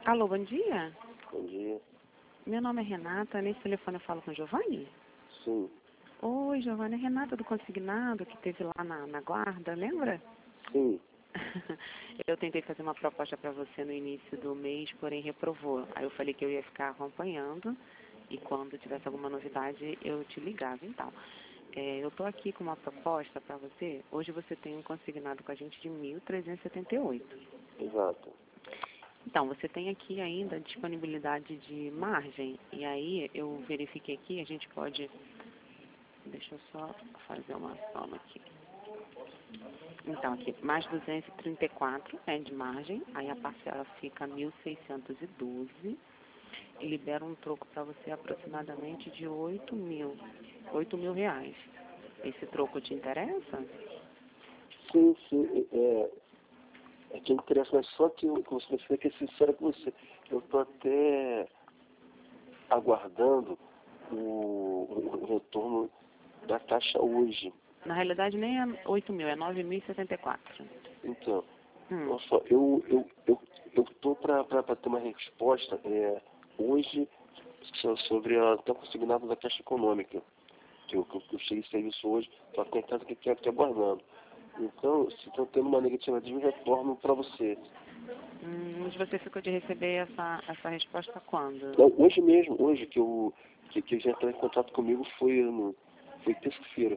Alô, bom dia. Bom dia. Meu nome é Renata. Nesse telefone eu falo com o Giovanni? Sim. Oi, Giovanni. É Renata do Consignado, que teve lá na guarda, lembra? Sim. Eu tentei fazer uma proposta para você no início do mês, porém reprovou. Aí eu falei que eu ia ficar acompanhando e quando tivesse alguma novidade eu te ligava. Então, eu estou aqui com uma proposta para você. Hoje você tem um consignado com a gente de 1.378. Exato. Então, você tem aqui ainda disponibilidade de margem. E aí eu verifiquei aqui, a gente pode... Deixa eu só fazer uma soma aqui. Então, aqui, mais 234 de margem, aí a parcela fica 1.612 e libera um troco para você aproximadamente de 8 mil reais. Esse troco te interessa? Sim, sim. É que interessa, mas só que eu gostaria de ser sincero com você. Eu estou até aguardando o retorno da taxa hoje. Na realidade, nem é 8 mil, é 9.074. Então, Hum. olha só, eu estou para ter uma resposta hoje sobre até o consignado da Caixa Econômica, que eu cheguei de serviço hoje, estou até em casa que aguardando. Então, se estou tendo uma negatividade, eu retorno para você. Mas você ficou de receber essa resposta quando? Não, hoje mesmo, hoje que já entrou em contato comigo foi terça-feira.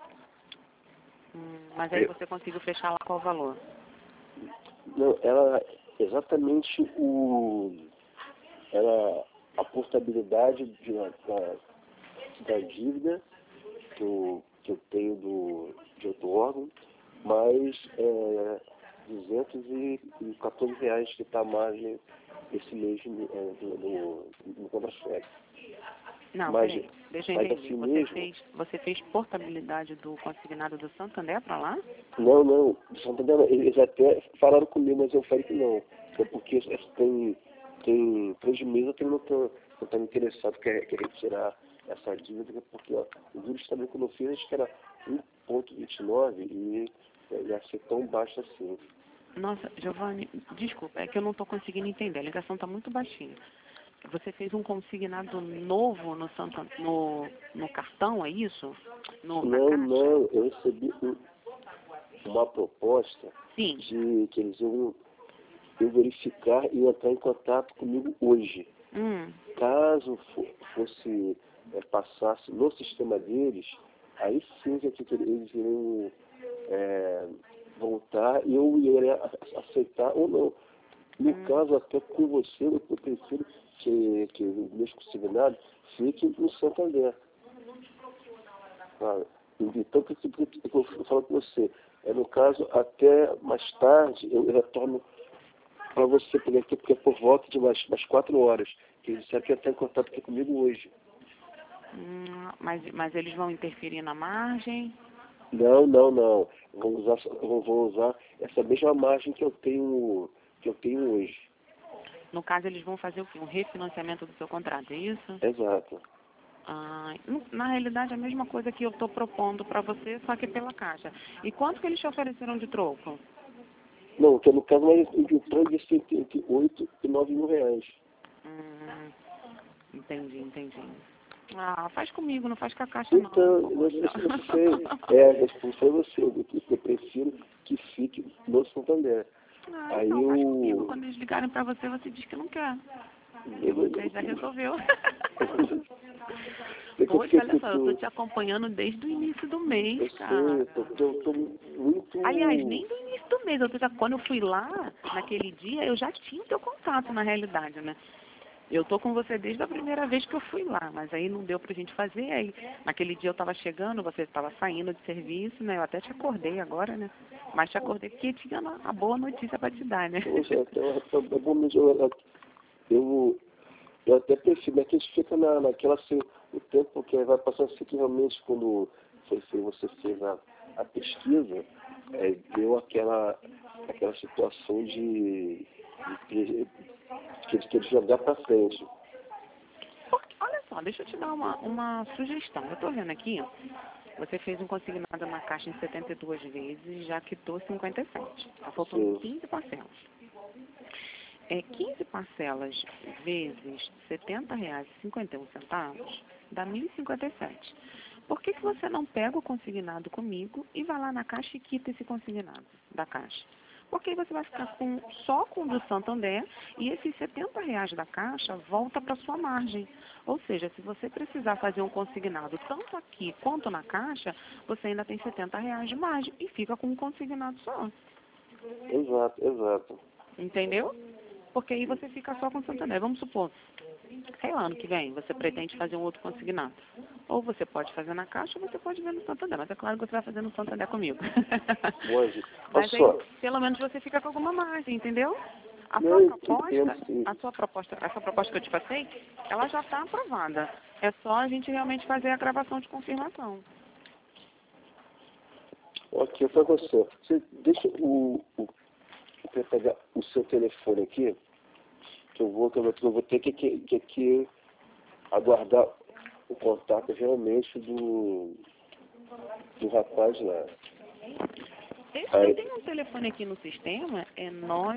Mas aí você conseguiu fechar lá qual o valor? Não, era exatamente era a portabilidade da dívida que eu tenho de outro órgão, mais R$ 214 que está a margem esse mês no contra-cheque. Não, Mas, peraí, deixa eu mas entender. assim Você fez portabilidade do consignado do Santander para lá? não, eles até falaram comigo, mas eu falei que não. É porque tem 3 meses que eu não estou interessado, quer retirar essa dívida, porque ó, o juros também quando eu fiz, acho que era 1,29 e ia ser tão baixo assim. Nossa, Giovanni, desculpa, é que eu não estou conseguindo entender. A ligação está muito baixinha. Você fez um consignado novo no cartão, é isso? Na caixa? Não, eu recebi uma proposta Sim. de que eles iam verificar e entrar em contato comigo hoje. Caso fosse passasse no sistema deles, aí sim que eles iriam voltar e eu iria aceitar ou não. No caso, até com você, eu prefiro que o meu consignado fique no Santander. Ah, então, eu falo com você, no caso, até mais tarde, eu retorno para você, porque é por volta de mais 4 horas, que eles disseram que ia estar em contato aqui comigo hoje. Mas eles vão interferir na margem? Não. Vou usar essa mesma margem que eu tenho hoje. No caso, eles vão fazer o quê? Um refinanciamento do seu contrato, é isso? Exato. Na realidade, é a mesma coisa que eu estou propondo para você, só que pela Caixa. E quanto que eles te ofereceram de troco? Não, que no caso é entre 8 e 9 mil reais. Entendi. Faz comigo, não faz com a Caixa não. Então, eu sei, foi você, eu prefiro que fique no Santander. Aí Então faz comigo. Quando eles ligarem para você, você diz que não quer. E você já resolveu. Poxa, olha só, eu estou te acompanhando desde o início do mês, cara. Eu tô muito... Aliás, nem do início do mês. Quando eu fui lá, naquele dia, eu já tinha o teu contato, na realidade, né? Eu tô com você desde a primeira vez que eu fui lá, mas aí não deu pra gente fazer. Aí, naquele dia eu estava chegando, você estava saindo de serviço, né? Eu até te acordei agora, né? Mas te acordei porque tinha a boa notícia para te dar, né? Poxa, é bom mesmo, eu até prefiro, mas que a gente fica naquela assim, o tempo que vai passando assim que realmente quando você fez a pesquisa, deu aquela situação de jogar para frente. Olha só, deixa eu te dar uma sugestão. Eu estou vendo aqui, você fez um consignado na Caixa em 72 vezes, já quitou 57. Tá faltando 15 parcelas. 15 parcelas vezes R$ 70,51 dá R$ 1.057. Por que você não pega o consignado comigo e vai lá na Caixa e quita esse consignado da Caixa? Porque aí você vai ficar só com o do Santander e esses R$ 70 da Caixa volta para sua margem. Ou seja, se você precisar fazer um consignado tanto aqui quanto na Caixa, você ainda tem R$ 70 de margem e fica com um consignado só. Exato. Entendeu? Porque aí você fica só com o Santander. Vamos supor, sei lá, ano que vem, você pretende fazer um outro consignado. Ou você pode fazer na Caixa, ou você pode ver no Santander. Mas é claro que você vai fazer no Santander comigo. Mas aí, pelo menos você fica com alguma margem, entendeu? Essa proposta que eu te passei, ela já está aprovada. É só a gente realmente fazer a gravação de confirmação. Ok, foi você. Você deixa eu pegar o seu telefone aqui, que eu vou ter que aguardar o contato realmente do rapaz lá. Eu tenho um telefone aqui no sistema, é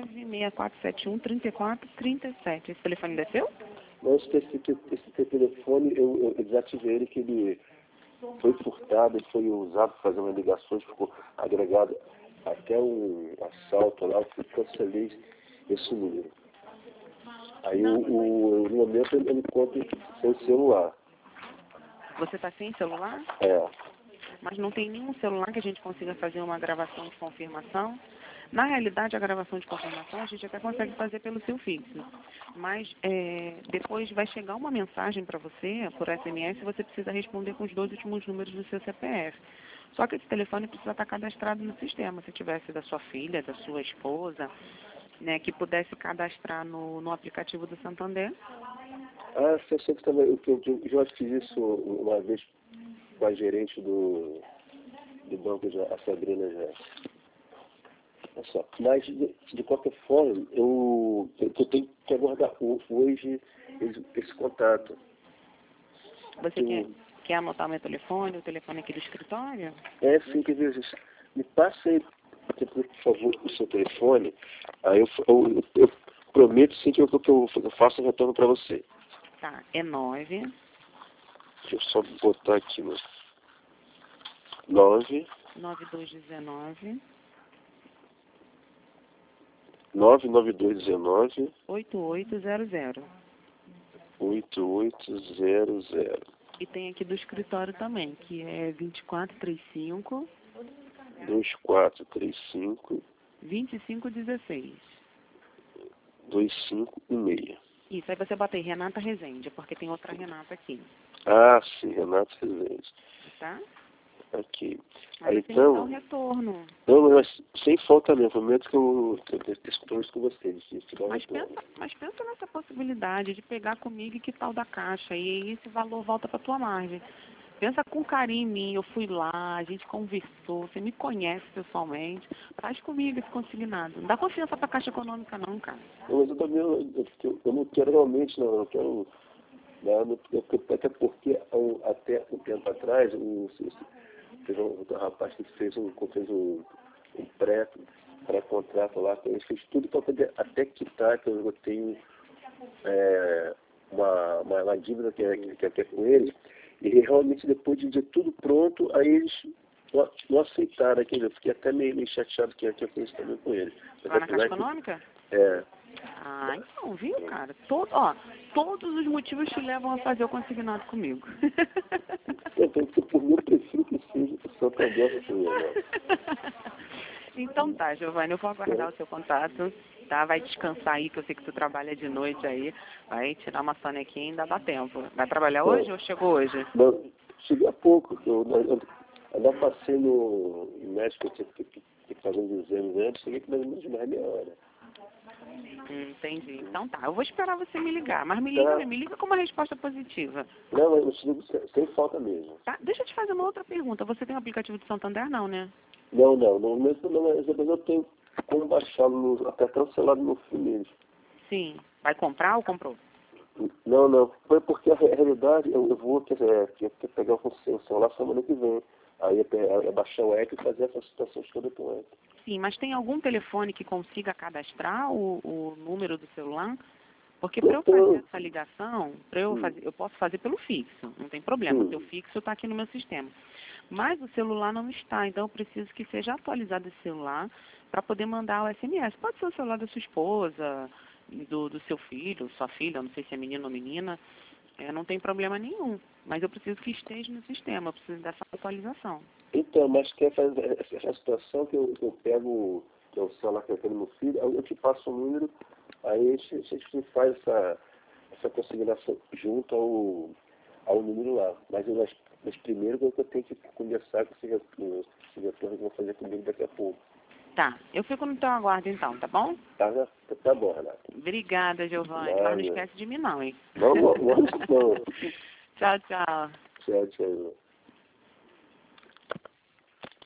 96471-3437. Esse telefone ainda é seu? Não, esse telefone, eu desativei ele, que ele foi furtado, ele foi usado para fazer umas ligações, ficou agregado até um assalto lá, eu cancelei esse número. Aí, no momento, eu me encontro sem celular. Você está sem celular? É. Mas não tem nenhum celular que a gente consiga fazer uma gravação de confirmação? Na realidade, a gravação de confirmação a gente até consegue fazer pelo seu fixo. Mas depois vai chegar uma mensagem para você, por SMS, e você precisa responder com os 2 últimos números do seu CPF. Só que esse telefone precisa estar cadastrado no sistema. Se tivesse da sua filha, da sua esposa, né, que pudesse cadastrar no aplicativo do Santander. Ah, eu sei que também, eu já fiz isso uma vez com a gerente do banco, a Sabrina já. Olha só. Mas, de qualquer forma, eu tenho que aguardar hoje esse contato. Você quer anotar meu telefone, o telefone aqui do escritório? Sim, quer dizer, me passa aí, por favor, o seu telefone, aí eu prometo sim que eu faço o retorno para você. Tá, é 9. Deixa eu só botar aqui no 9 9219 99219 8800. 8800. E tem aqui do escritório também, que é 2435 2435 2516. 2516. Isso, aí você bota aí Renata Rezende, porque tem outra Renata aqui. Ah, sim, Renato Rezende. Tá? Ok. Aí então, tem que dar um retorno. Não, mas sem falta mesmo. Prometo que eu discuto com você. Mas pensa nessa possibilidade de pegar comigo e quitar o da Caixa. E aí esse valor volta para tua margem. Pensa com carinho em mim. Eu fui lá, a gente conversou. Você me conhece pessoalmente. Faz comigo esse consignado. Não dá confiança para a Caixa Econômica não, cara. Não, mas eu também eu não quero realmente, não. Eu quero... Até porque até um tempo atrás teve um rapaz que fez um pré-contrato lá, ele fez tudo para poder até quitar, que eu tenho uma dívida que é com ele, e realmente depois de tudo pronto, aí eles não aceitaram aquilo. Eu fiquei até meio chateado que eu fiz isso também com ele. Lá na Caixa Econômica? É. Ah, então, viu, cara? Todos os motivos te levam a fazer o consignado comigo. Por mim, eu prefiro que seja o Santander assim, Então tá, Giovanni, eu vou aguardar o seu contato, tá? Vai descansar aí, que eu sei que tu trabalha de noite aí. Vai tirar uma sonequinha e ainda dá tempo. Vai trabalhar hoje ou chegou hoje? Não, cheguei há pouco. Eu ainda passei no médico, eu tinha que fazer uns exames antes, cheguei com mais ou menos meia hora. Entendi. Então tá, eu vou esperar você me ligar, mas me liga com uma resposta positiva. Não, eu te ligo sem falta mesmo. Tá, deixa eu te fazer uma outra pergunta. Você tem um aplicativo de Santander, não, né? Não, mas eu tenho como baixá-lo até cancelar no meu filho mesmo. Sim. Vai comprar ou comprou? Não. Foi porque a realidade, eu vou pegar o celular semana que vem. Aí é baixar o app e fazer essa situação toda com o app. sim, mas tem algum telefone que consiga cadastrar o número do celular? Porque para eu fazer essa ligação, eu posso fazer pelo fixo, não tem problema, o seu fixo está aqui no meu sistema. Mas o celular não está, então eu preciso que seja atualizado esse celular para poder mandar o SMS. Pode ser o celular da sua esposa, do seu filho, sua filha, não sei se é menino ou menina, não tem problema nenhum. Mas eu preciso que esteja no sistema, eu preciso dessa atualização. Então, mas quer fazer essa situação que eu pego o celular que eu tenho no meu filho, eu te passo o número, aí a gente faz essa consignação junto ao número lá. Mas primeiro eu tenho que conversar com o diretor que vão fazer comigo daqui a pouco. Tá, eu fico no teu aguardo então, tá bom? Tá bom, Renato. Obrigada, Giovanni. Mas não esquece de mim não, hein? Não. Tchau, tchau. Tchau.